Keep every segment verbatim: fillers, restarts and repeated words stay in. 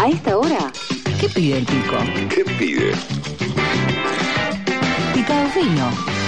A esta hora, ¿qué pide el pico? ¿Qué pide? Picado fino.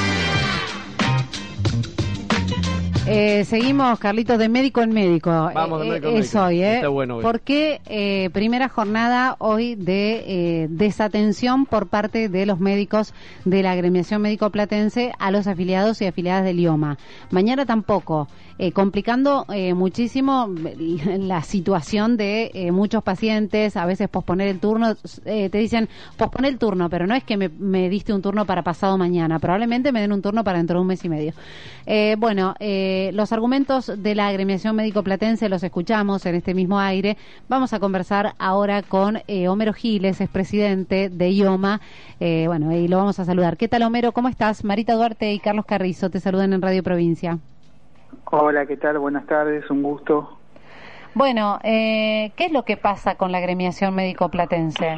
Eh, seguimos, Carlitos, de médico en médico. Vamos, de eh, médico en es médico. hoy, ¿eh? Está bueno hoy. Porque eh, primera jornada hoy de eh, desatención por parte de los médicos de la agremiación médico platense a los afiliados y afiliadas del IOMA. Mañana tampoco, eh, complicando eh, muchísimo la situación de eh, muchos pacientes. A veces posponer el turno, eh, te dicen posponer el turno, pero no es que me, me diste un turno para pasado mañana, probablemente me den un turno para dentro de un mes y medio. Eh, bueno, eh, los argumentos de la agremiación médico platense los escuchamos en este mismo aire. Vamos a conversar ahora con eh, Homero Giles, es presidente de IOMA. Eh, bueno, y lo vamos a saludar. ¿Qué tal, Homero? ¿Cómo estás? Marita Duarte y Carlos Carrizo te saludan en Radio Provincia. Hola, ¿qué tal? Buenas tardes, un gusto. Bueno, eh, ¿qué es lo que pasa con la agremiación médico platense?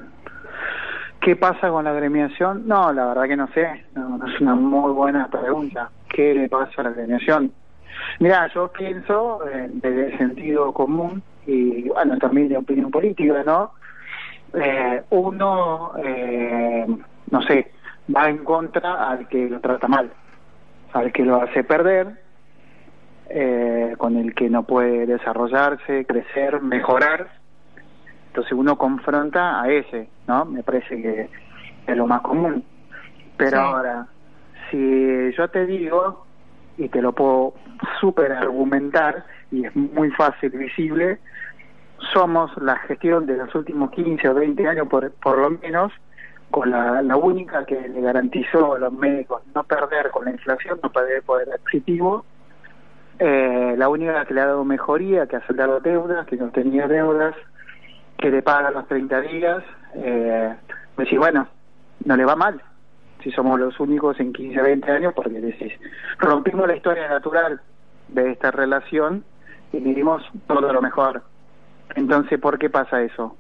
¿Qué pasa con la agremiación? No, la verdad que no sé, no, no es una muy buena pregunta. ¿Qué le pasa a la agremiación? Mira, yo pienso eh, desde el sentido común y, bueno, también de opinión política, ¿no? Eh, uno, eh, no sé, va en contra al que lo trata mal, al que lo hace perder, eh, con el que no puede desarrollarse, crecer, mejorar. Entonces uno confronta a ese, ¿no? Me parece que es lo más común. Pero sí. Ahora, si yo te digo, y te lo puedo súper argumentar, y es muy fácil, visible, somos la gestión de los últimos quince o veinte años, por, por lo menos, con la, la única que le garantizó a los médicos no perder con la inflación, no perder poder adquisitivo, eh, la única que le ha dado mejoría, que ha saldado deudas, que no tenía deudas, que le paga los treinta días, eh, decís, bueno, no le va mal, si somos los únicos en quince, veinte años, porque decís, rompimos la historia natural de esta relación y vivimos todo lo mejor. Entonces, ¿por qué pasa eso?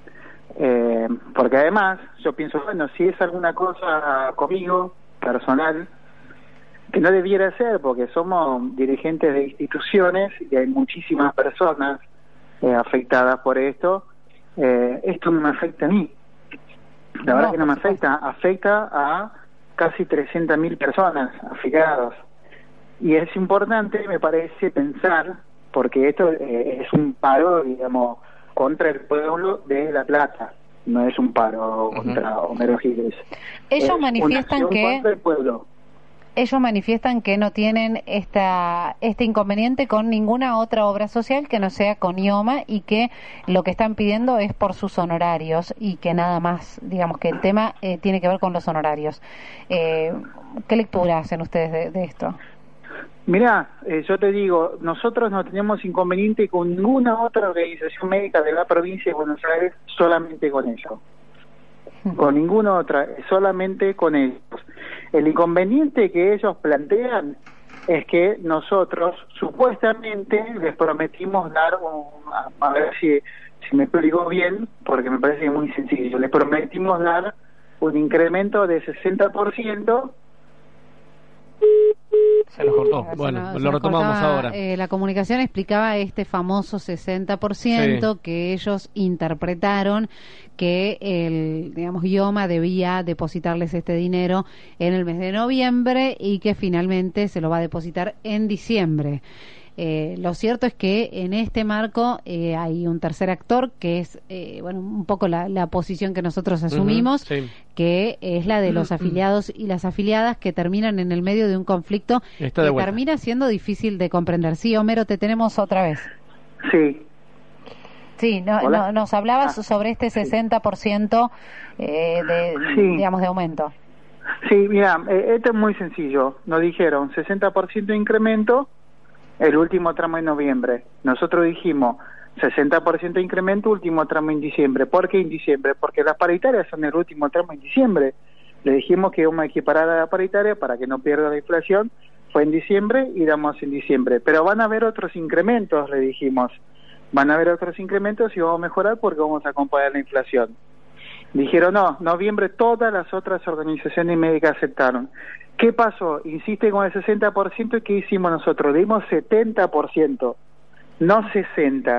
Eh, porque además, yo pienso, bueno, si es alguna cosa conmigo, personal, que no debiera ser, porque somos dirigentes de instituciones y hay muchísimas personas eh, afectadas por esto, Eh, esto no me afecta a mí. La verdad no, que no me afecta. Afecta a casi trescientas mil personas afiliadas. Y es importante, me parece, pensar, porque esto eh, es un paro, digamos, contra el pueblo de La Plata. No es un paro uh-huh. contra Homero Giles. Ellos es manifiestan una que... contra el pueblo. Ellos manifiestan que no tienen esta este inconveniente con ninguna otra obra social que no sea con IOMA y que lo que están pidiendo es por sus honorarios y que nada más, digamos que el tema eh, tiene que ver con los honorarios. Eh, ¿Qué lectura hacen ustedes de, de esto? Mirá, eh, yo te digo, nosotros no tenemos inconveniente con ninguna otra organización médica de la provincia de Buenos Aires, solamente con ellos. Con ninguna otra, solamente con ellos. El inconveniente que ellos plantean es que nosotros supuestamente les prometimos dar un, a, a ver si, si me explico bien, porque me parece muy sencillo, les prometimos dar un incremento de sesenta por ciento. Se lo cortó. Se Bueno, no, lo retomamos cortaba, ahora. Eh, la comunicación explicaba este famoso sesenta por ciento sí. que ellos interpretaron que el, digamos, IOMA debía depositarles este dinero en el mes de noviembre y que finalmente se lo va a depositar en diciembre. Eh, lo cierto es que en este marco eh, hay un tercer actor que es, eh, bueno, un poco la, la posición que nosotros asumimos, uh-huh, sí. que es la de los afiliados y las afiliadas que terminan en el medio de un conflicto que termina siendo difícil de comprender. Sí, Homero, te tenemos otra vez. Sí. Sí, no, no, nos hablabas ah, sobre este sesenta por ciento eh, de, sí. digamos, de aumento. Sí, mira, eh, esto es muy sencillo. Nos dijeron sesenta por ciento de incremento el último tramo en noviembre. Nosotros dijimos sesenta por ciento de incremento, último tramo en diciembre. ¿Por qué en diciembre? Porque las paritarias son el último tramo en diciembre. Le dijimos que íbamos a equiparar a la paritaria para que no pierda la inflación. Fue en diciembre y damos en diciembre. Pero van a haber otros incrementos, le dijimos. Van a haber otros incrementos y vamos a mejorar porque vamos a acompañar la inflación. Dijeron, no, noviembre todas las otras organizaciones médicas aceptaron. ¿Qué pasó? Insiste con el sesenta por ciento y ¿qué hicimos nosotros? Le dimos setenta por ciento, no sesenta por ciento.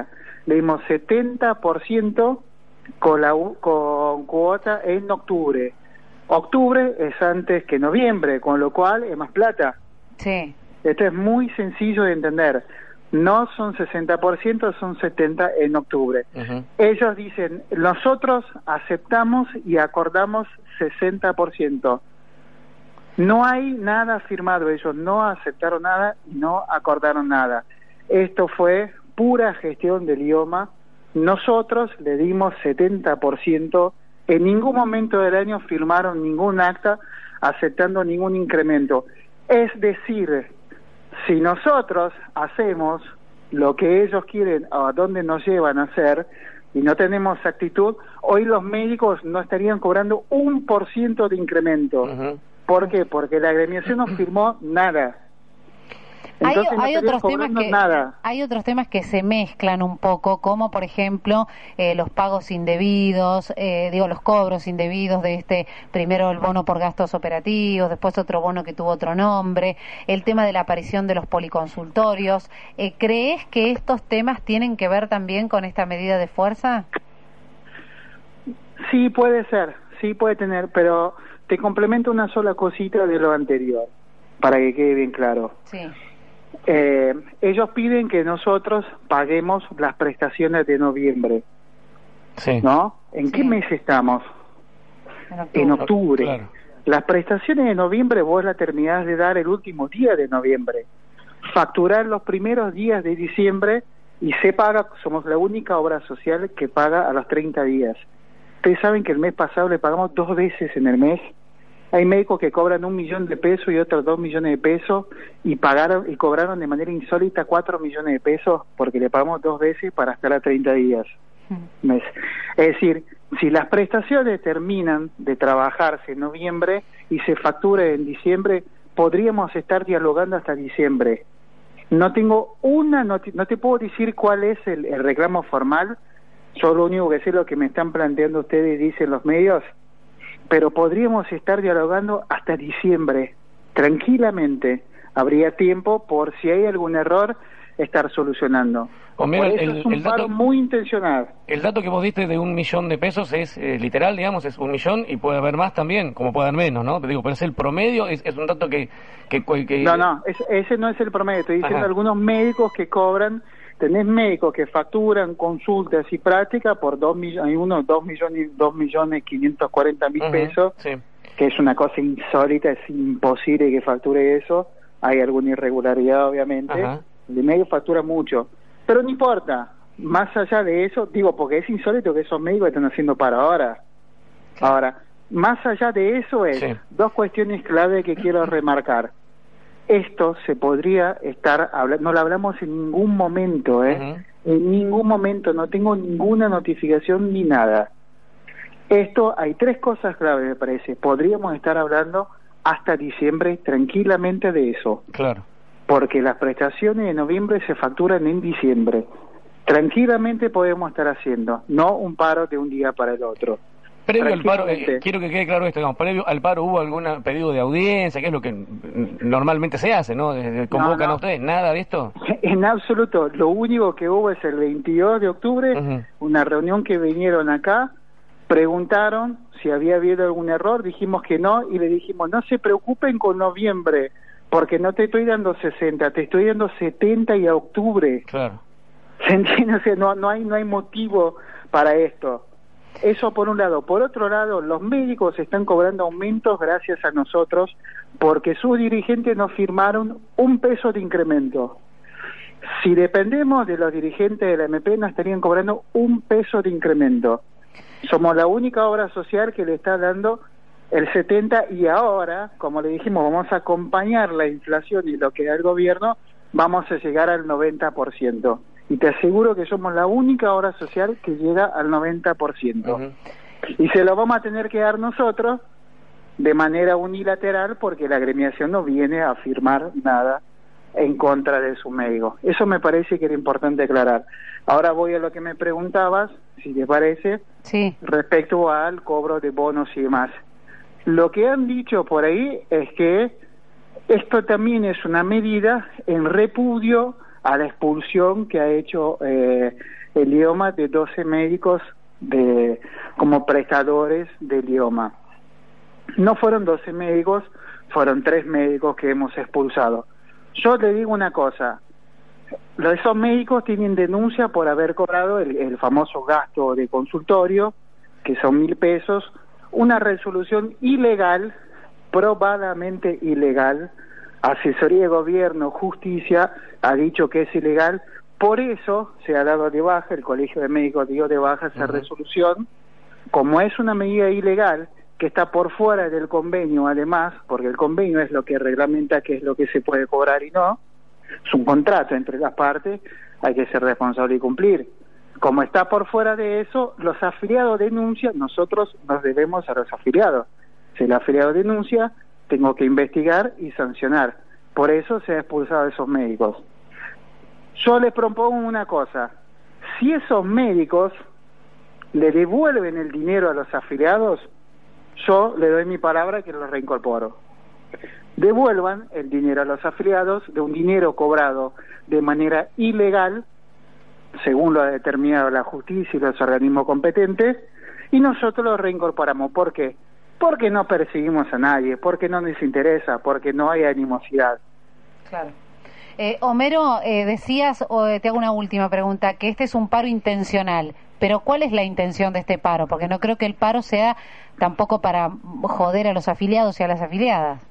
le dimos setenta por ciento con, la, con cuota en octubre. Octubre es antes que noviembre, con lo cual es más plata. Sí. Esto es muy sencillo de entender. No son sesenta por ciento, son setenta por ciento en octubre. Uh-huh. Ellos dicen, nosotros aceptamos y acordamos sesenta por ciento. No hay nada firmado, ellos no aceptaron nada y no acordaron nada. Esto fue pura gestión del I O M A. Nosotros le dimos setenta por ciento, en ningún momento del año firmaron ningún acta aceptando ningún incremento. Es decir, si nosotros hacemos lo que ellos quieren o a dónde nos llevan a hacer y no tenemos actitud, hoy los médicos no estarían cobrando un por ciento de incremento. Uh-huh. ¿Por qué? Porque la agremiación no firmó nada. Entonces, hay, hay no otros temas que nada. hay otros temas que se mezclan un poco, como por ejemplo eh, los pagos indebidos, eh, digo los cobros indebidos de este, primero el bono por gastos operativos, después otro bono que tuvo otro nombre, el tema de la aparición de los policonsultorios. Eh, ¿Crees que estos temas tienen que ver también con esta medida de fuerza? Sí, puede ser, sí puede tener, pero te complemento una sola cosita de lo anterior, para que quede bien claro. Sí. Eh, ellos piden que nosotros paguemos las prestaciones de noviembre. Sí. ¿No? ¿En sí. qué mes estamos? En octubre. En octubre. Claro. Las prestaciones de noviembre vos las terminás de dar el último día de noviembre. Facturar los primeros días de diciembre y se paga, somos la única obra social que paga a los treinta días. Ustedes saben que el mes pasado le pagamos dos veces en el mes. Hay médicos que cobran un millón de pesos y otros dos millones de pesos y pagaron y cobraron de manera insólita cuatro millones de pesos porque le pagamos dos veces para estar a treinta días. Mes. Es decir, si las prestaciones terminan de trabajarse en noviembre y se factura en diciembre, podríamos estar dialogando hasta diciembre. No tengo una, no te, no te puedo decir cuál es el, el reclamo formal, yo lo único que sé es lo que me están planteando ustedes y dicen los medios, pero podríamos estar dialogando hasta diciembre, tranquilamente. Habría tiempo por si hay algún error, estar solucionando. Homero, por eso el, es un el dato, paro muy intencional. El dato que vos diste de un millón de pesos es eh, literal, digamos, es un millón y puede haber más también, como puede haber menos, ¿no? Pero digo, pero es el promedio, es, es un dato que... que, que... No, no, es, ese no es el promedio, estoy diciendo Ajá. algunos médicos que cobran, tenés médicos que facturan consultas y prácticas por dos millones, hay uno, dos millones, dos millones quinientos cuarenta mil uh-huh, pesos, sí. que es una cosa insólita, es imposible que facture eso, hay alguna irregularidad obviamente, Ajá. el médico factura mucho, pero no importa, más allá de eso, digo, porque es insólito que esos médicos están haciendo para ahora. Sí. Ahora, más allá de eso es, sí. dos cuestiones clave que quiero remarcar. Esto se podría estar hablando, no lo hablamos en ningún momento, ¿eh? Uh-huh. En ningún momento, no tengo ninguna notificación ni nada. Esto, hay tres cosas claves, me parece. Podríamos estar hablando hasta diciembre tranquilamente de eso. Claro. Porque las prestaciones de noviembre se facturan en diciembre. Tranquilamente podemos estar haciendo, no un paro de un día para el otro. Previo al paro, eh, quiero que quede claro esto, digamos, previo al paro hubo algún pedido de audiencia, que es lo que normalmente se hace, ¿no? ¿Convocan no, no. a ustedes? ¿Nada de esto? En absoluto, lo único que hubo es el veintidós de octubre, uh-huh. una reunión que vinieron acá, preguntaron si había habido algún error, dijimos que no, y le dijimos, no se preocupen con noviembre, porque no te estoy dando sesenta, te estoy dando setenta y a octubre. Claro. ¿Se entiende? O sea, no, no hay, no hay motivo para esto. Eso por un lado. Por otro lado, los médicos están cobrando aumentos gracias a nosotros porque sus dirigentes no firmaron un peso de incremento. Si dependemos de los dirigentes de la M P, nos estarían cobrando un peso de incremento. Somos la única obra social que le está dando el setenta y ahora, como le dijimos, vamos a acompañar la inflación y lo que da el gobierno, vamos a llegar al noventa por ciento. Y te aseguro que somos la única obra social que llega al noventa por ciento. Uh-huh. Y se lo vamos a tener que dar nosotros de manera unilateral porque la agremiación no viene a firmar nada en contra de su médico. Eso me parece que era importante aclarar. Ahora voy a lo que me preguntabas, si te parece, sí. respecto al cobro de bonos y demás. Lo que han dicho por ahí es que esto también es una medida en repudio a la expulsión que ha hecho eh, el IOMA de doce médicos de como prestadores del IOMA. No fueron doce médicos, fueron tres médicos que hemos expulsado. Yo le digo una cosa, esos médicos tienen denuncia por haber cobrado el, el famoso gasto de consultorio, que son mil pesos, una resolución ilegal, probadamente ilegal. Asesoría de Gobierno, Justicia, ha dicho que es ilegal, por eso se ha dado de baja, el Colegio de Médicos dio de baja esa uh-huh. resolución, como es una medida ilegal, que está por fuera del convenio además, porque el convenio es lo que reglamenta qué es lo que se puede cobrar y no, es un contrato entre las partes, hay que ser responsable y cumplir. Como está por fuera de eso, los afiliados denuncian, nosotros nos debemos a los afiliados. Si el afiliado denuncia, tengo que investigar y sancionar. Por eso se ha expulsado a esos médicos. Yo les propongo una cosa, si esos médicos le devuelven el dinero a los afiliados, yo le doy mi palabra que los reincorporo. Devuelvan el dinero a los afiliados de un dinero cobrado de manera ilegal, según lo ha determinado la justicia y los organismos competentes, y nosotros los reincorporamos. ¿Por qué? Porque no perseguimos a nadie, porque no nos interesa, porque no hay animosidad. Claro. Eh, Homero, eh, decías, o te hago una última pregunta, que este es un paro intencional, pero ¿cuál es la intención de este paro? Porque no creo que el paro sea tampoco para joder a los afiliados y a las afiliadas.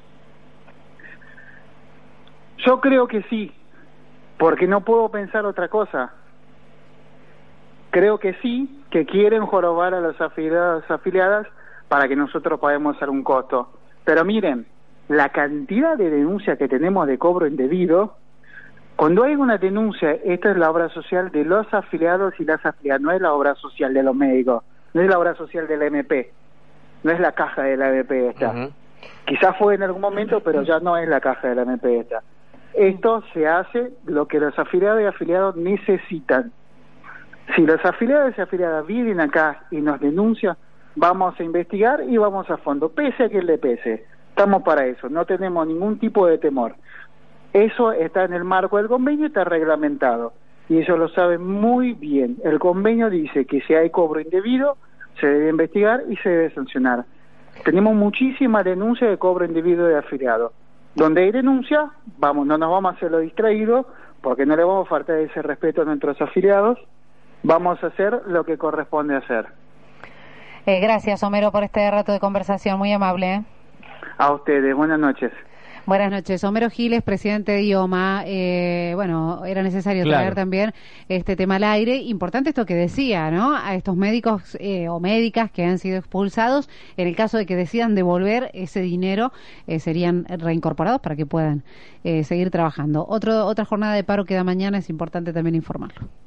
Yo creo que sí, porque no puedo pensar otra cosa. Creo que sí, que quieren jorobar a los afiliados afiliadas para que nosotros paguemos hacer un costo. Pero miren, la cantidad de denuncias que tenemos de cobro indebido, cuando hay una denuncia, esta es la obra social de los afiliados y las afiliadas, no es la obra social de los médicos, no es la obra social de la M P, no es la caja de la M P esta. Uh-huh. Quizás fue en algún momento, pero ya no es la caja de la M P esta. Esto se hace lo que los afiliados y afiliados necesitan. Si los afiliados y afiliadas vienen acá y nos denuncian, vamos a investigar y vamos a fondo, pese a que le pese. Estamos para eso, no tenemos ningún tipo de temor. Eso está en el marco del convenio, está reglamentado. Y ellos lo saben muy bien. El convenio dice que si hay cobro indebido, se debe investigar y se debe sancionar. Tenemos muchísimas denuncias de cobro indebido de afiliados. Donde hay denuncia, vamos, no nos vamos a hacer lo distraído, porque no le vamos a faltar ese respeto a nuestros afiliados. Vamos a hacer lo que corresponde hacer. Eh, gracias, Homero, por este rato de conversación, muy amable. ¿eh? A ustedes, buenas noches. Buenas noches. Homero Giles, presidente de IOMA. Eh, bueno, era necesario claro. traer también este tema al aire. Importante esto que decía, ¿no? A estos médicos eh, o médicas que han sido expulsados, en el caso de que decidan devolver ese dinero, eh, serían reincorporados para que puedan eh, seguir trabajando. Otro, otra jornada de paro que da mañana, es importante también informarlo.